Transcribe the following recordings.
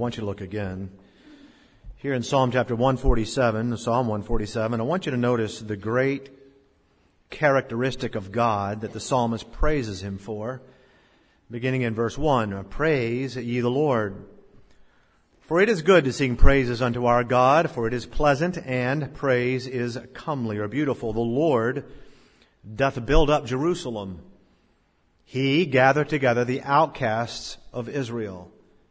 I want you to look again. Here in Psalm chapter 147, Psalm 147, I want you to notice the great characteristic of God that the psalmist praises Him for. Beginning in verse 1, praise ye the Lord. For it is good to sing praises unto our God, for it is pleasant, and praise is comely or beautiful. The Lord doth build up Jerusalem. He gathereth together the outcasts of Israel.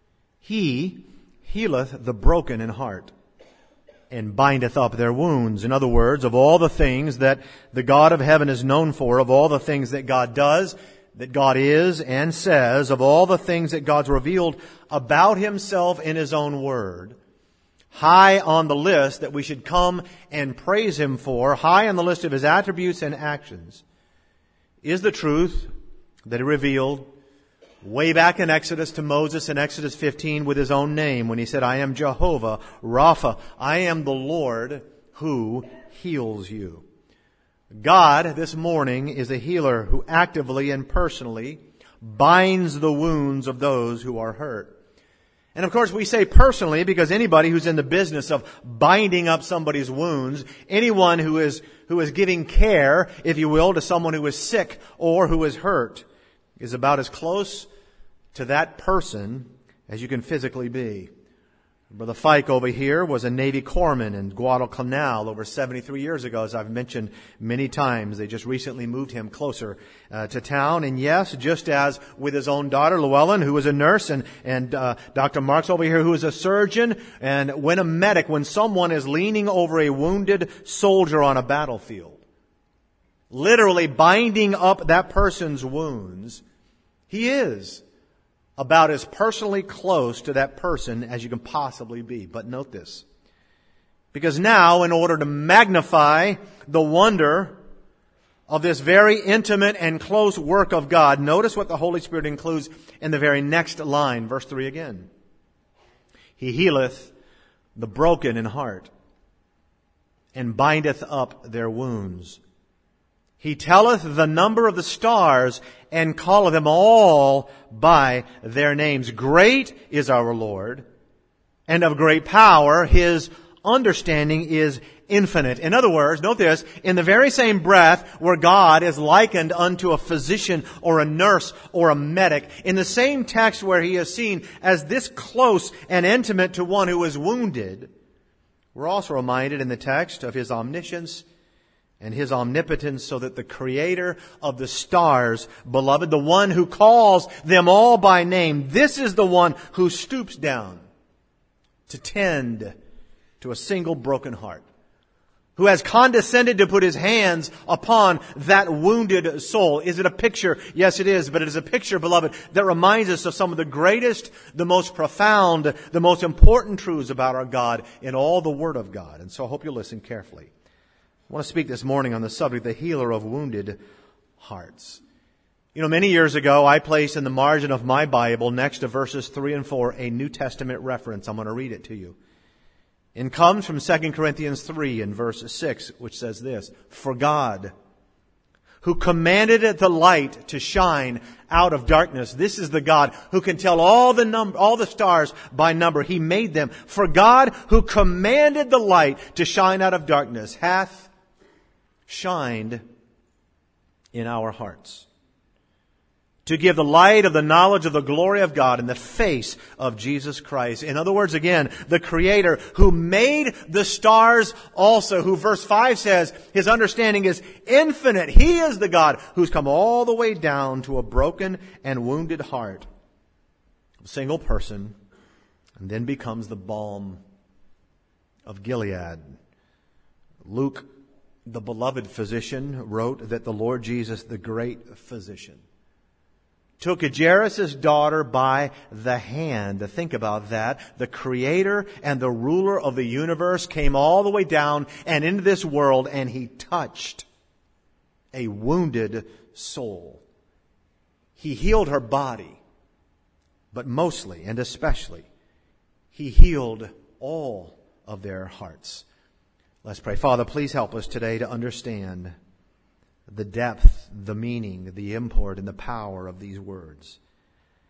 He healeth the broken in heart, and bindeth up their wounds. In other words, of all the things that the God of heaven is known for, of all the things that God does, that God is and says, of all the things that God's revealed about Himself in His own Word, high on the list that we should come and praise Him for, high on the list of His attributes and actions, is the truth that He revealed way back in Exodus to Moses in Exodus 15 with His own name when He said, I am Jehovah Rapha. I am the Lord who heals you. God this morning is a healer who actively and personally binds the wounds of those who are hurt. And of course we say personally because anybody who's in the business of binding up somebody's wounds, anyone who is giving care, if you will, to someone who is sick or who is hurt, is about as close to that person as you can physically be. Brother Fike over here was a Navy corpsman in Guadalcanal over 73 years ago, as I've mentioned many times. They just recently moved him closer to town. And yes, just as with his own daughter, Llewellyn, who was a nurse, and Dr. Marks over here, who is a surgeon, and when someone is leaning over a wounded soldier on a battlefield, literally binding up that person's wounds, he is about as personally close to that person as you can possibly be. But note this. Because now, in order to magnify the wonder of this very intimate and close work of God, notice what the Holy Spirit includes in the very next line, verse 3 again. He healeth the broken in heart, and bindeth up their wounds. He telleth the number of the stars, and calleth them all by their names. Great is our Lord, and of great power. His understanding is infinite. In other words, note this, in the very same breath where God is likened unto a physician or a nurse or a medic, in the same text where He is seen as this close and intimate to one who is wounded, we're also reminded in the text of His omniscience and His omnipotence, so that the Creator of the stars, beloved, the one who calls them all by name, this is the one who stoops down to tend to a single broken heart, who has condescended to put His hands upon that wounded soul. Is it a picture? Yes, it is. But it is a picture, beloved, that reminds us of some of the greatest, the most profound, the most important truths about our God in all the Word of God. And so I hope you'll listen carefully. I want to speak this morning on the subject, the healer of wounded hearts. You know, many years ago, I placed in the margin of my Bible, next to verses 3 and 4, a New Testament reference. I'm going to read it to you. It comes from 2 Corinthians 3 and verse 6, which says this, For God, who commanded the light to shine out of darkness. This is the God who can tell all the stars by number. He made them. For God, who commanded the light to shine out of darkness, hath shined in our hearts, to give the light of the knowledge of the glory of God in the face of Jesus Christ. In other words, again, the Creator who made the stars also, who verse 5 says His understanding is infinite. He is the God who's come all the way down to a broken and wounded heart, a single person, and then becomes the balm of Gilead. Luke, the beloved physician, wrote that the Lord Jesus, the great physician, took Jairus' daughter by the hand. To think about that. The Creator and the ruler of the universe came all the way down and into this world, and He touched a wounded soul. He healed her body, but mostly and especially, He healed all of their hearts. Let's pray. Father, please help us today to understand the depth, the meaning, the import, and the power of these words.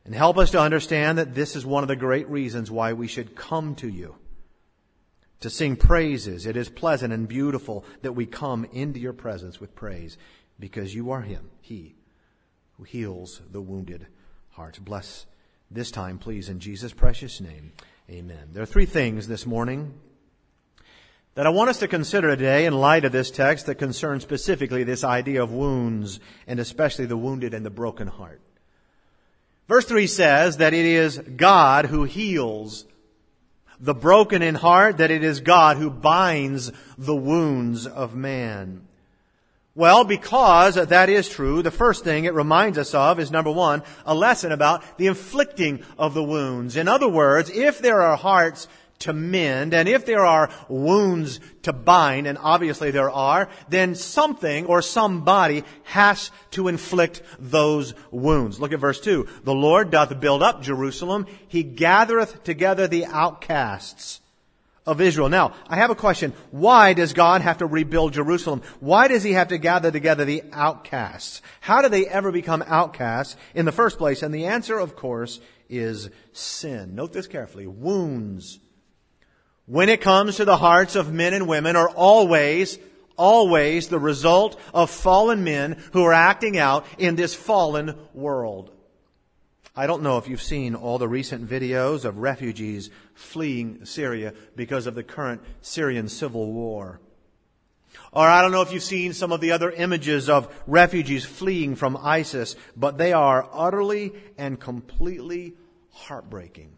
And help us to understand that this is one of the great reasons why we should come to you, to sing praises. It is pleasant and beautiful that we come into your presence with praise, because you are He who heals the wounded heart. Bless this time, please, in Jesus' precious name. Amen. There are three things this morning that I want us to consider today in light of this text that concern specifically this idea of wounds, and especially the wounded and the broken heart. Verse 3 says that it is God who heals the broken in heart, that it is God who binds the wounds of man. Well, because that is true, the first thing it reminds us of is, number one, a lesson about the inflicting of the wounds. In other words, if there are hearts to mend, and if there are wounds to bind, and obviously there are, then something or somebody has to inflict those wounds. Look at verse 2. The Lord doth build up Jerusalem. He gathereth together the outcasts of Israel. Now, I have a question. Why does God have to rebuild Jerusalem? Why does He have to gather together the outcasts? How do they ever become outcasts in the first place? And the answer, of course, is sin. Note this carefully. Wounds, when it comes to the hearts of men and women, are always the result of fallen men who are acting out in this fallen world. I don't know if you've seen all the recent videos of refugees fleeing Syria because of the current Syrian civil war. Or I don't know if you've seen some of the other images of refugees fleeing from ISIS, but they are utterly and completely heartbreaking.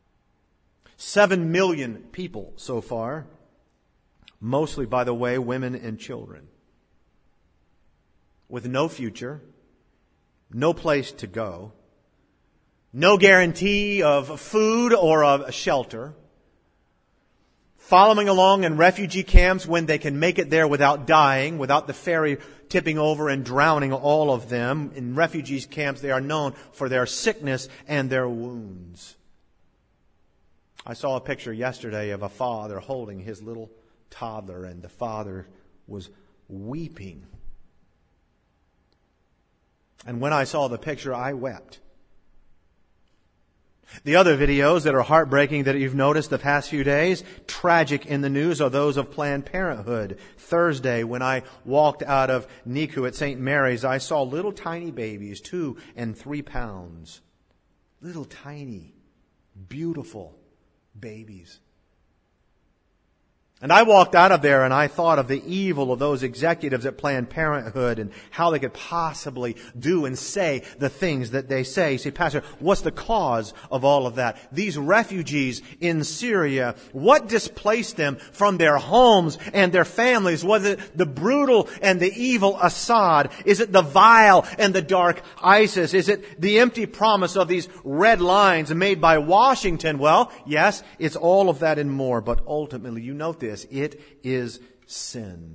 7 million people so far, mostly, by the way, women and children, with no future, no place to go, no guarantee of food or of shelter, following along in refugee camps when they can make it there without dying, without the ferry tipping over and drowning all of them. In refugee camps, they are known for their sickness and their wounds. I saw a picture yesterday of a father holding his little toddler, and the father was weeping. And when I saw the picture, I wept. The other videos that are heartbreaking that you've noticed the past few days, tragic in the news, are those of Planned Parenthood. Thursday, when I walked out of NICU at St. Mary's, I saw little tiny babies, 2 and 3 pounds. Little tiny, beautiful babies. And I walked out of there and I thought of the evil of those executives at Planned Parenthood and how they could possibly do and say the things that they say. You say, Pastor, what's the cause of all of that? These refugees in Syria, what displaced them from their homes and their families? Was it the brutal and the evil Assad? Is it the vile and the dark ISIS? Is it the empty promise of these red lines made by Washington? Well, yes, it's all of that and more, but ultimately, you note this. It is sin.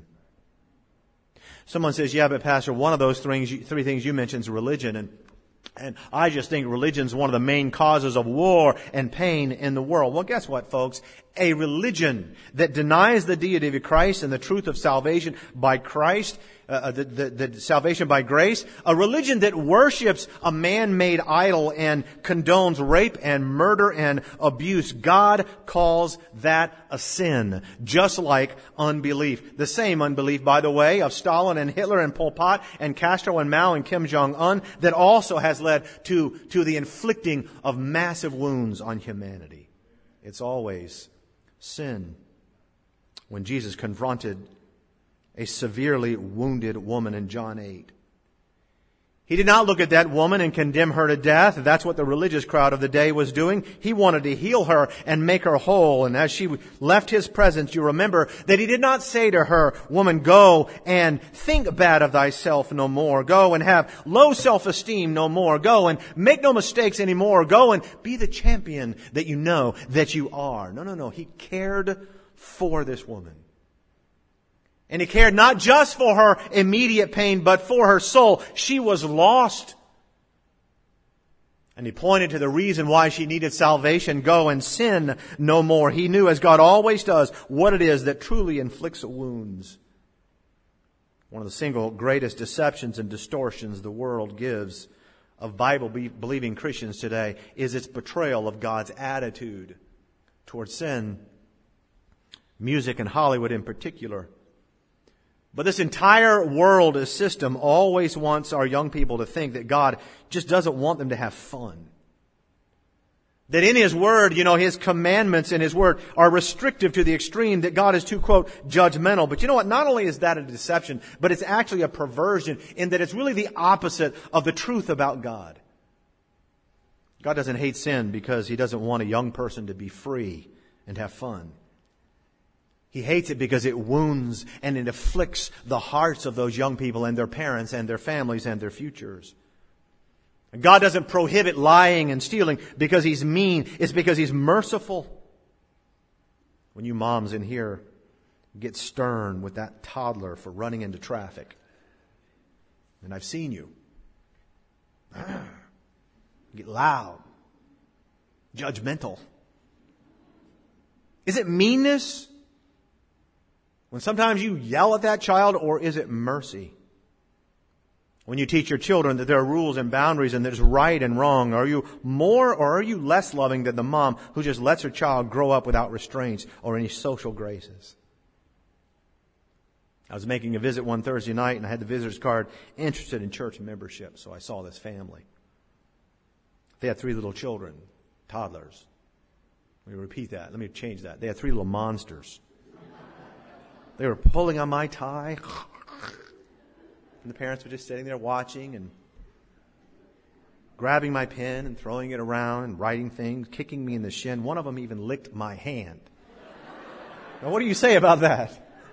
Someone says, yeah, but Pastor, one of those three things you mentioned is religion. And I just think religion is one of the main causes of war and pain in the world. Well, guess what, folks? A religion that denies the deity of Christ and the truth of salvation by Christ, the salvation by grace, a religion that worships a man-made idol and condones rape and murder and abuse, God calls that a sin, just like unbelief. The same unbelief, by the way, of Stalin and Hitler and Pol Pot and Castro and Mao and Kim Jong-un that also has led to the inflicting of massive wounds on humanity. It's always sin. When Jesus confronted a severely wounded woman in John 8, He did not look at that woman and condemn her to death. That's what the religious crowd of the day was doing. He wanted to heal her and make her whole. And as she left His presence, you remember that He did not say to her, woman, go and think bad of thyself no more. Go and have low self-esteem no more. Go and make no mistakes anymore. Go and be the champion that you know that you are. No. He cared for this woman. And He cared not just for her immediate pain, but for her soul. She was lost. And He pointed to the reason why she needed salvation. Go and sin no more. He knew, as God always does, what it is that truly inflicts wounds. One of the single greatest deceptions and distortions the world gives of Bible-believing Christians today is its portrayal of God's attitude towards sin. Music and Hollywood in particular. But this entire world system always wants our young people to think that God just doesn't want them to have fun. That in His Word, His commandments in His Word are restrictive to the extreme, that God is too, quote, judgmental. But you know what? Not only is that a deception, but it's actually a perversion in that it's really the opposite of the truth about God. God doesn't hate sin because He doesn't want a young person to be free and have fun. He hates it because it wounds and it afflicts the hearts of those young people and their parents and their families and their futures. God doesn't prohibit lying and stealing because He's mean. It's because He's merciful. When you moms in here get stern with that toddler for running into traffic, and I've seen you, get loud, judgmental. Is it meanness when sometimes you yell at that child, or is it mercy? When you teach your children that there are rules and boundaries and there's right and wrong, are you more or are you less loving than the mom who just lets her child grow up without restraints or any social graces? I was making a visit one Thursday night and I had the visitor's card interested in church membership, so I saw this family. They had 3 little children, toddlers. Let me repeat that. Let me change that. They had 3 little monsters. They were pulling on my tie. And the parents were just sitting there watching and grabbing my pen and throwing it around and writing things, kicking me in the shin. One of them even licked my hand. Now, what do you say about that?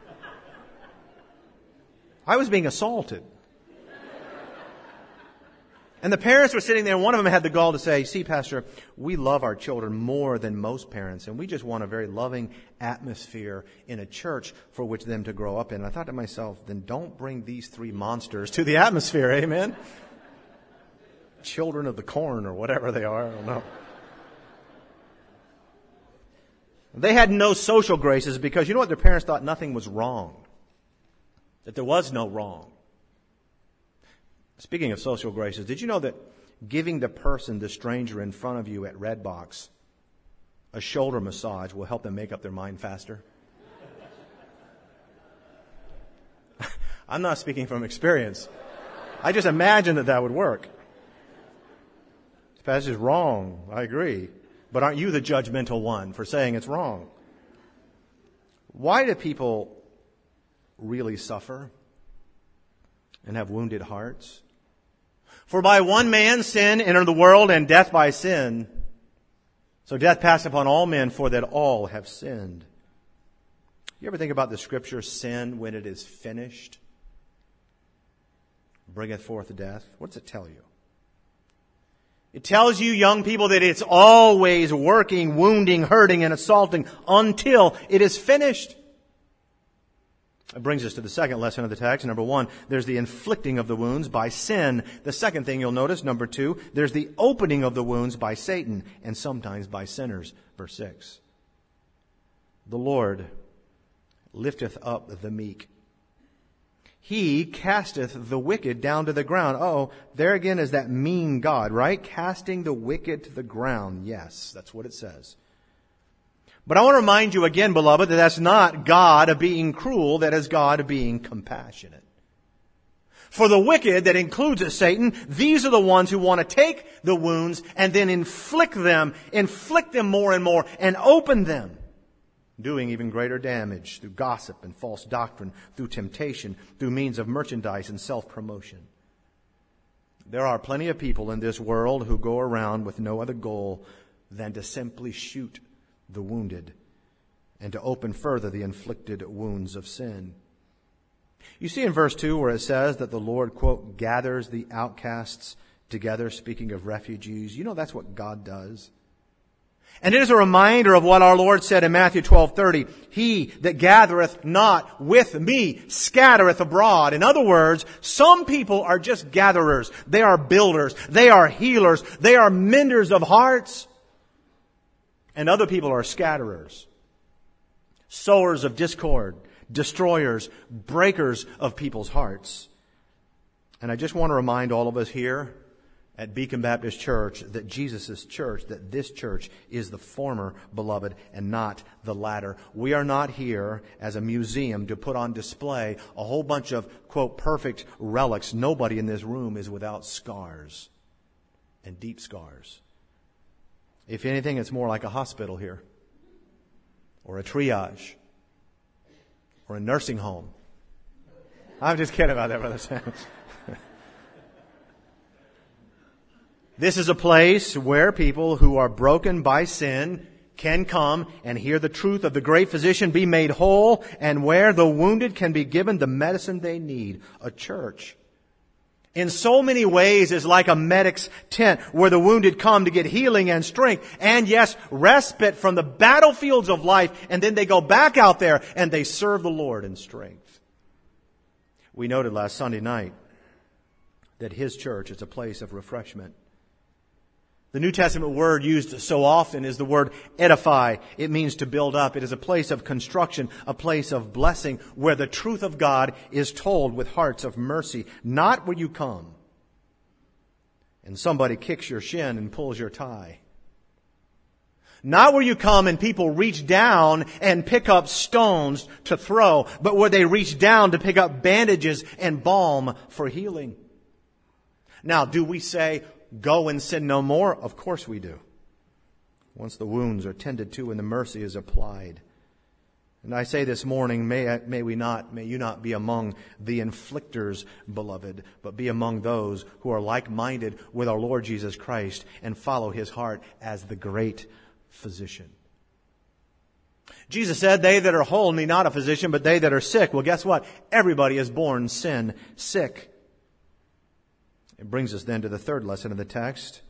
I was being assaulted. And the parents were sitting there, and one of them had the gall to say, "See, Pastor, we love our children more than most parents, and we just want a very loving atmosphere in a church for which them to grow up in." And I thought to myself, then don't bring these 3 monsters to the atmosphere, amen? Children of the corn or whatever they are, I don't know. They had no social graces because you know what? Their parents thought nothing was wrong. That there was no wrong. Speaking of social graces, did you know that giving the stranger in front of you at Redbox, a shoulder massage will help them make up their mind faster? I'm not speaking from experience. I just imagine that would work. This passage is wrong. I agree. But aren't you the judgmental one for saying it's wrong? Why do people really suffer and have wounded hearts? For by one man sin entered the world, and death by sin. So death passed upon all men, for that all have sinned. You ever think about the scripture, sin when it is finished bringeth forth death? What does it tell you? It tells you, young people, that it's always working, wounding, hurting, and assaulting until it is finished. It brings us to the second lesson of the text. Number 1, there's the inflicting of the wounds by sin. The second thing you'll notice, number 2, there's the opening of the wounds by Satan and sometimes by sinners. Verse 6. The Lord lifteth up the meek. He casteth the wicked down to the ground. Oh, there again is that mean God, right? Casting the wicked to the ground. Yes, that's what it says. But I want to remind you again, beloved, that that's not God being cruel. That is God being compassionate. For the wicked, that includes Satan, these are the ones who want to take the wounds and then inflict them more and more, and open them, doing even greater damage through gossip and false doctrine, through temptation, through means of merchandise and self-promotion. There are plenty of people in this world who go around with no other goal than to simply shoot the wounded and to open further the inflicted wounds of sin. You see in verse 2 where it says that the Lord, quote, gathers the outcasts together, speaking of refugees. You know that's what God does. And it is a reminder of what our Lord said in Matthew 12:30. He that gathereth not with me scattereth abroad. In other words, some people are just gatherers. They are builders. They are healers. They are menders of hearts. And other people are scatterers. Sowers of discord. Destroyers. Breakers of people's hearts. And I just want to remind all of us here at Beacon Baptist Church that Jesus' church, that this church is the former, beloved, and not the latter. We are not here as a museum to put on display a whole bunch of, quote, perfect relics. Nobody in this room is without scars, and deep scars. If anything, it's more like a hospital here, or a triage, or a nursing home. I'm just kidding about that, Brother Sam. This is a place where people who are broken by sin can come and hear the truth of the great physician, be made whole, and where the wounded can be given the medicine they need. A church, in so many ways, is like a medic's tent where the wounded come to get healing and strength and, yes, respite from the battlefields of life, and then they go back out there and they serve the Lord in strength. We noted last Sunday night that His church is a place of refreshment. The New Testament word used so often is the word edify. It means to build up. It is a place of construction, a place of blessing, where the truth of God is told with hearts of mercy, not where you come and somebody kicks your shin and pulls your tie. Not where you come and people reach down and pick up stones to throw, but where they reach down to pick up bandages and balm for healing. Now, do we say, go and sin no more? Of course we do. Once the wounds are tended to and the mercy is applied. And I say this morning, may you not be among the inflictors, beloved, but be among those who are like-minded with our Lord Jesus Christ and follow His heart as the great physician. Jesus said, they that are whole need not a physician, but they that are sick. Well, guess what? Everybody is born sin sick. It brings us then to the third lesson of the text.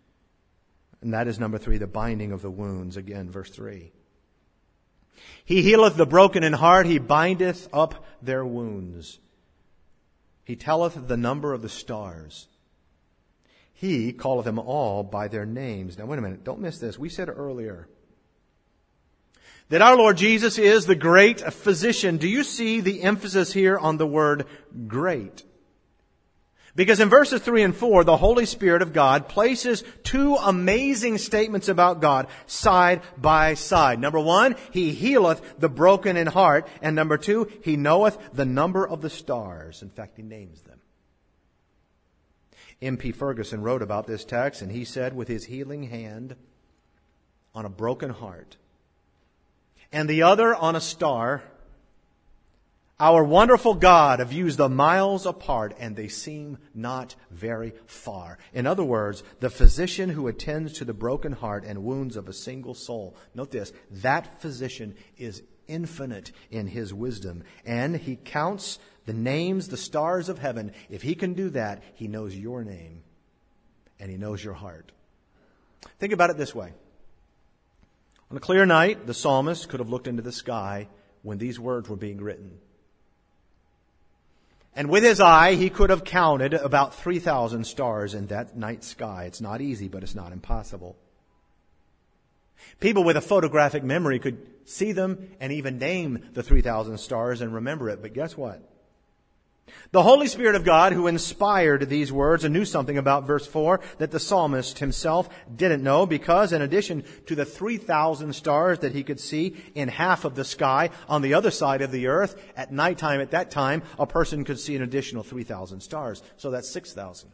And that is number 3, the binding of the wounds. Again, verse 3. He healeth the broken in heart. He bindeth up their wounds. He telleth the number of the stars. He calleth them all by their names. Now, wait a minute. Don't miss this. We said earlier that our Lord Jesus is the great physician. Do you see the emphasis here on the word great? Because in verses 3 and 4, the Holy Spirit of God places two amazing statements about God side by side. Number 1, He healeth the broken in heart. And number 2, He knoweth the number of the stars. In fact, He names them. M.P. Ferguson wrote about this text, and he said, with His healing hand on a broken heart and the other on a star, our wonderful God views the miles apart, and they seem not very far. In other words, the physician who attends to the broken heart and wounds of a single soul, note this, that physician is infinite in His wisdom, and He counts the names, the stars of heaven. If He can do that, He knows your name, and He knows your heart. Think about it this way. On a clear night, the psalmist could have looked into the sky when these words were being written. And with his eye, he could have counted about 3,000 stars in that night sky. It's not easy, but it's not impossible. People with a photographic memory could see them and even name the 3,000 stars and remember it. But guess what? The Holy Spirit of God, who inspired these words, and knew something about verse 4 that the psalmist himself didn't know, because in addition to the 3,000 stars that he could see in half of the sky on the other side of the earth, at nighttime at that time, a person could see an additional 3,000 stars. So that's 6,000.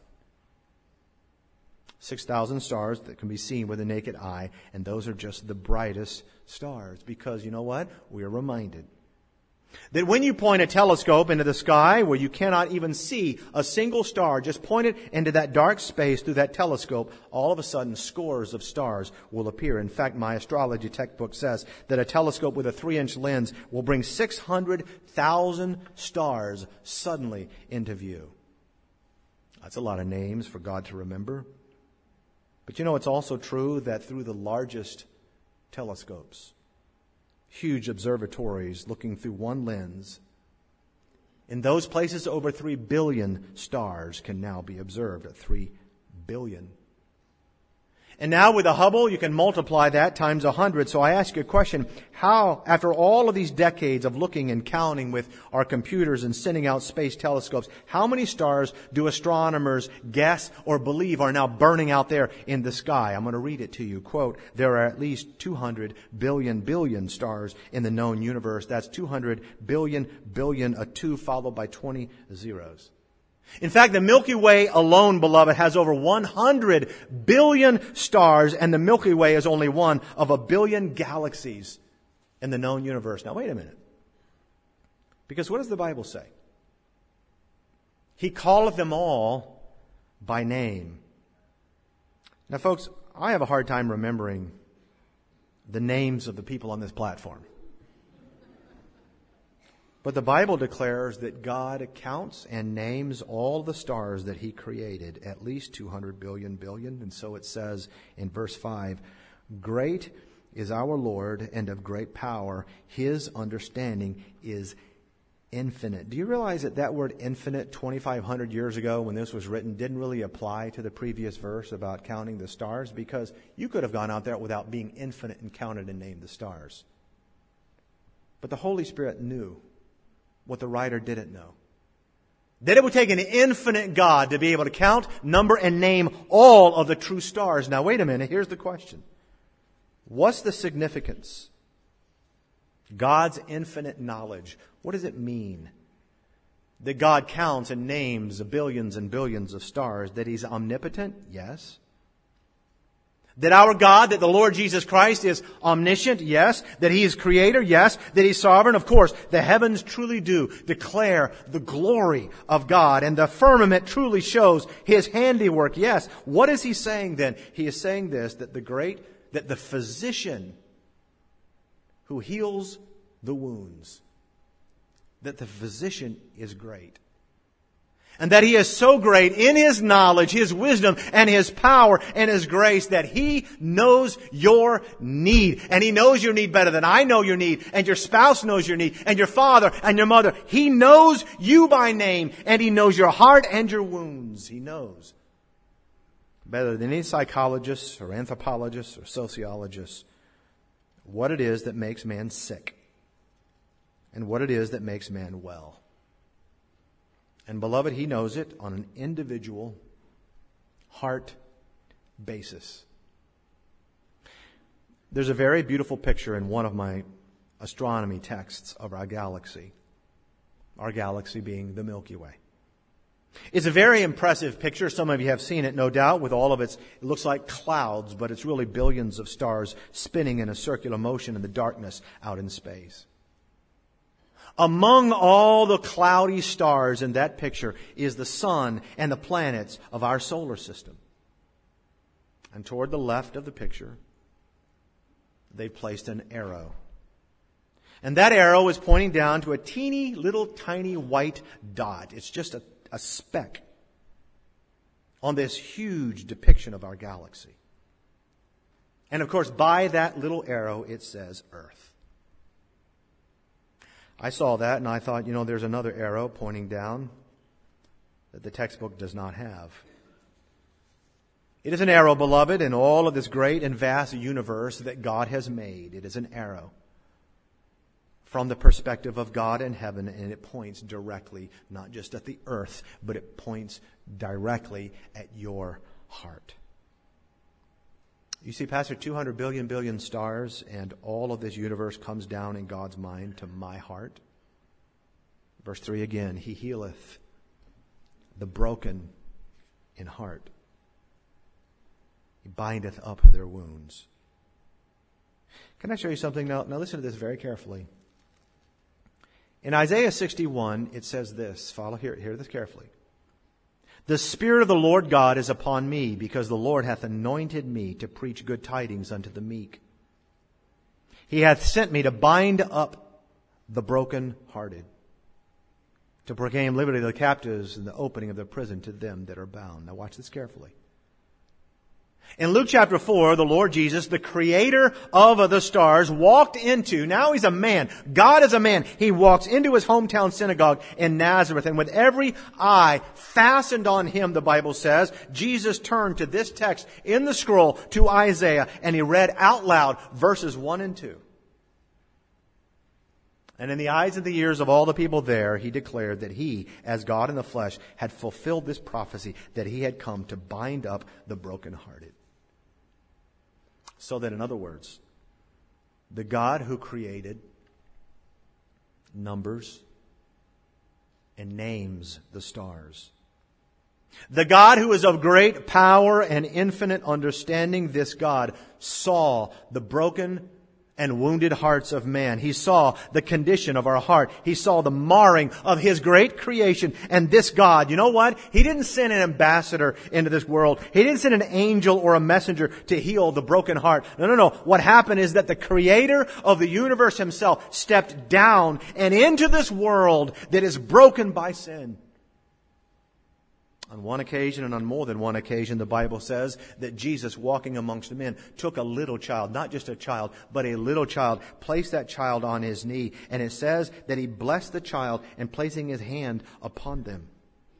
6,000 stars that can be seen with the naked eye, and those are just the brightest stars. Because you know what? We are reminded that when you point a telescope into the sky where you cannot even see a single star, just point it into that dark space through that telescope, all of a sudden scores of stars will appear. In fact, my astrology textbook says that a telescope with a 3-inch lens will bring 600,000 stars suddenly into view. That's a lot of names for God to remember. But you know, it's also true that through the largest telescopes, huge observatories looking through one lens, in those places over 3 billion stars can now be observed at 3 billion. And now with the Hubble, you can multiply that times 100. So I ask you a question. How, after all of these decades of looking and counting with our computers and sending out space telescopes, how many stars do astronomers guess or believe are now burning out there in the sky? I'm going to read it to you. Quote, there are at least 200 billion stars in the known universe. That's 200 billion, a 2 followed by 20 zeros. In fact, the Milky Way alone, beloved, has over 100 billion stars, and the Milky Way is only one of a billion galaxies in the known universe. Now, wait a minute. Because what does the Bible say? He calleth them all by name. Now, folks, I have a hard time remembering the names of the people on this platform. But the Bible declares that God counts and names all the stars that He created, at least 200 billion. And so it says in verse 5, great is our Lord and of great power. His understanding is infinite. Do you realize that that word infinite 2,500 years ago when this was written didn't really apply to the previous verse about counting the stars? Because you could have gone out there without being infinite and counted and named the stars. But the Holy Spirit knew what the writer didn't know. That it would take an infinite God to be able to count, number, and name all of the true stars. Now, wait a minute. Here's the question. What's the significance? God's infinite knowledge. What does it mean? That God counts and names the billions and billions of stars. That He's omnipotent? Yes. That our God, that the Lord Jesus Christ is omniscient? Yes. That He is creator? Yes. That He's sovereign? Of course. The heavens truly do declare the glory of God, and the firmament truly shows His handiwork? Yes. What is He saying then? He is saying this, that the physician who heals the wounds, that the physician is great. And that He is so great in His knowledge, His wisdom, and His power, and His grace that He knows your need. And He knows your need better than I know your need, and your spouse knows your need, and your father and your mother. He knows you by name, and He knows your heart and your wounds. He knows better than any psychologist or anthropologist or sociologist what it is that makes man sick and what it is that makes man well. And beloved, He knows it on an individual heart basis. There's a very beautiful picture in one of my astronomy texts of our galaxy being the Milky Way. It's a very impressive picture. Some of you have seen it, no doubt, with all of it looks like clouds, but it's really billions of stars spinning in a circular motion in the darkness out in space. Among all the cloudy stars in that picture is the sun and the planets of our solar system. And toward the left of the picture, they placed an arrow. And that arrow is pointing down to a teeny little tiny white dot. It's just a speck on this huge depiction of our galaxy. And of course, by that little arrow, it says Earth. I saw that and I thought, there's another arrow pointing down that the textbook does not have. It is an arrow, beloved, in all of this great and vast universe that God has made. It is an arrow from the perspective of God in heaven, and it points directly, not just at the earth, but it points directly at your heart. You see, Pastor, 200 billion stars, and all of this universe comes down in God's mind to my heart. Verse 3 again, He healeth the broken in heart. He bindeth up their wounds. Can I show you something now? Now listen to this very carefully. In Isaiah 61, it says this. Hear this carefully. The Spirit of the Lord God is upon me, because the Lord hath anointed me to preach good tidings unto the meek. He hath sent me to bind up the brokenhearted, to proclaim liberty to the captives and the opening of the prison to them that are bound. Now watch this carefully. In Luke chapter 4, the Lord Jesus, the creator of the stars, walked into, now he's a man, God is a man, he walks into his hometown synagogue in Nazareth, and with every eye fastened on him, the Bible says, Jesus turned to this text in the scroll to Isaiah, and he read out loud verses 1 and 2. And in the eyes and the ears of all the people there, he declared that he, as God in the flesh, had fulfilled this prophecy, that he had come to bind up the brokenhearted. So that, in other words, the God who created, numbers, and names the stars, the God who is of great power and infinite understanding, this God saw the broken and wounded hearts of man. He saw the condition of our heart. He saw the marring of His great creation. And this God, you know what? He didn't send an ambassador into this world. He didn't send an angel or a messenger to heal the broken heart. No. What happened is that the Creator of the universe Himself stepped down and into this world that is broken by sin. On one occasion, and on more than one occasion, the Bible says that Jesus, walking amongst men, took a little child, not just a child, but a little child, placed that child on His knee, and it says that He blessed the child and placing His hand upon them.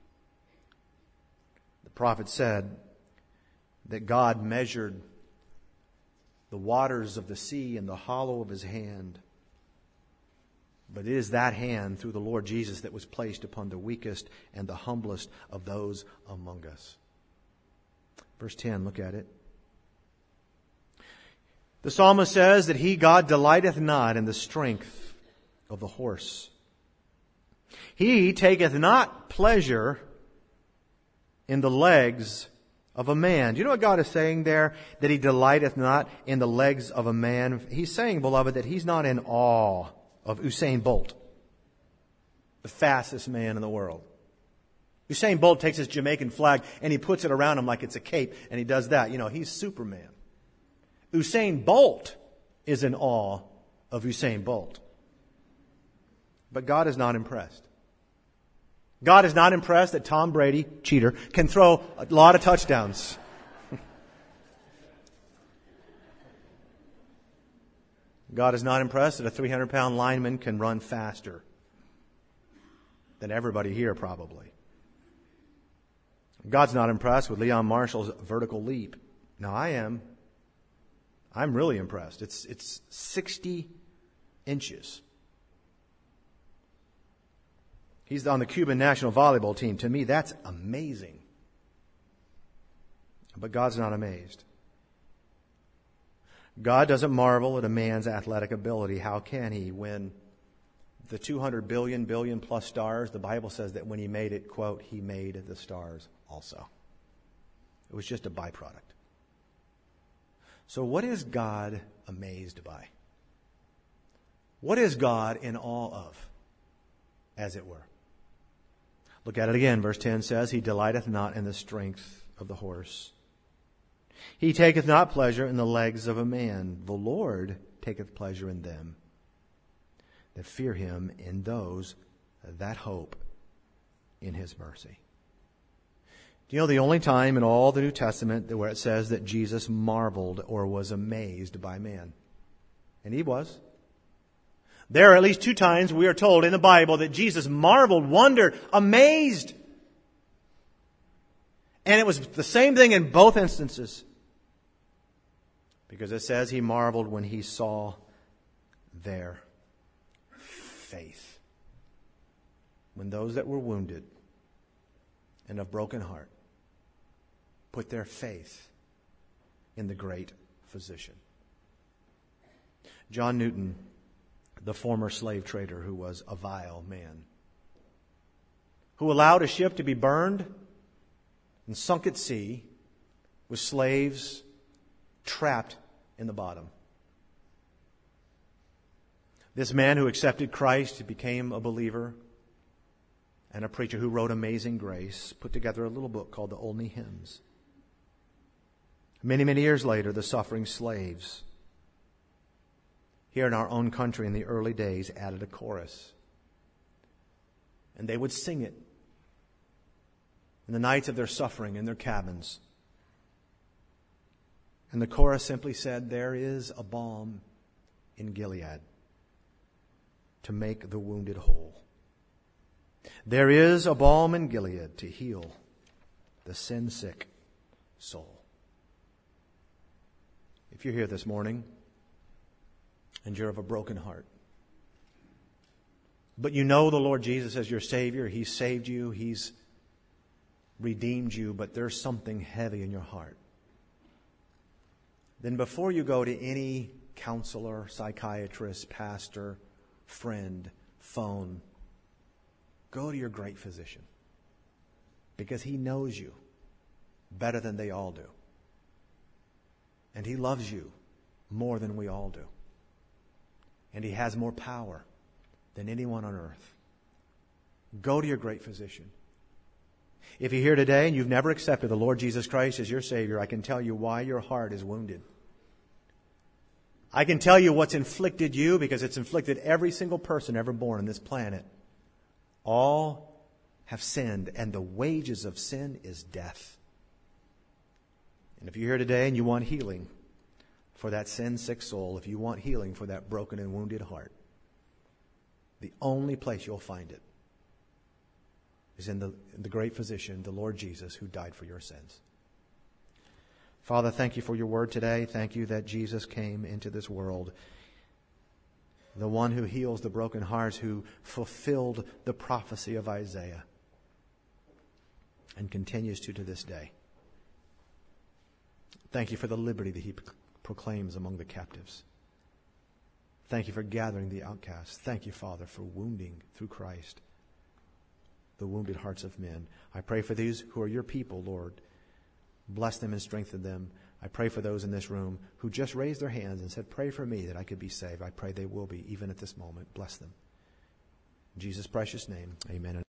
The prophet said that God measured the waters of the sea in the hollow of His hand. But it is that hand through the Lord Jesus that was placed upon the weakest and the humblest of those among us. Verse 10, look at it. The psalmist says that He, God, delighteth not in the strength of the horse. He taketh not pleasure in the legs of a man. Do you know what God is saying there? That He delighteth not in the legs of a man. He's saying, beloved, that He's not in awe of Usain Bolt, the fastest man in the world. Usain Bolt takes his Jamaican flag and he puts it around him like it's a cape, and he does that. You know, he's Superman. Usain Bolt is in awe of Usain Bolt. But God is not impressed. God is not impressed that Tom Brady, cheater, can throw a lot of touchdowns. God is not impressed that a 300-pound lineman can run faster than everybody here probably. God's not impressed with Leon Marshall's vertical leap. Now I am. I'm really impressed. It's 60 inches. He's on the Cuban national volleyball team. To me, that's amazing. But God's not amazed. God doesn't marvel at a man's athletic ability. How can He? When the 200 billion plus stars, the Bible says that when He made it, quote, He made the stars also. It was just a byproduct. So what is God amazed by? What is God in awe of, as it were? Look at it again. Verse 10 says, He delighteth not in the strength of the horse. He taketh not pleasure in the legs of a man. The Lord taketh pleasure in them that fear Him, in those that hope in His mercy. Do you know the only time in all the New Testament where it says that Jesus marveled or was amazed by man? And He was. There are at least 2 times we are told in the Bible that Jesus marveled, wondered, amazed. And it was the same thing in both instances. Because it says He marveled when He saw their faith. When those that were wounded and of broken heart put their faith in the great physician. John Newton, the former slave trader who was a vile man, who allowed a ship to be burned and sunk at sea with slaves trapped in the bottom. This man who accepted Christ became a believer and a preacher who wrote Amazing Grace, put together a little book called the Olney Hymns. Many, many years later, the suffering slaves here in our own country in the early days added a chorus. And they would sing it in the nights of their suffering in their cabins. And the chorus simply said, there is a balm in Gilead to make the wounded whole. There is a balm in Gilead to heal the sin-sick soul. If you're here this morning and you're of a broken heart, but you know the Lord Jesus as your Savior, He's saved you, He's redeemed you, but there's something heavy in your heart, then before you go to any counselor, psychiatrist, pastor, friend, phone, go to your great physician, because He knows you better than they all do. And He loves you more than we all do. And He has more power than anyone on earth. Go to your great physician. If you're here today and you've never accepted the Lord Jesus Christ as your Savior, I can tell you why your heart is wounded. I can tell you what's inflicted you, because it's inflicted every single person ever born on this planet. All have sinned, and the wages of sin is death. And if you're here today and you want healing for that sin-sick soul, if you want healing for that broken and wounded heart, the only place you'll find it is in the great physician, the Lord Jesus, who died for your sins. Father, thank you for your word today. Thank you that Jesus came into this world, the one who heals the broken hearts, who fulfilled the prophecy of Isaiah and continues to this day. Thank you for the liberty that He proclaims among the captives. Thank you for gathering the outcasts. Thank you, Father, for wounding through Christ the wounded hearts of men. I pray for these who are your people, Lord. Bless them and strengthen them. I pray for those in this room who just raised their hands and said, pray for me that I could be saved. I pray they will be, even at this moment. Bless them. In Jesus' precious name, amen.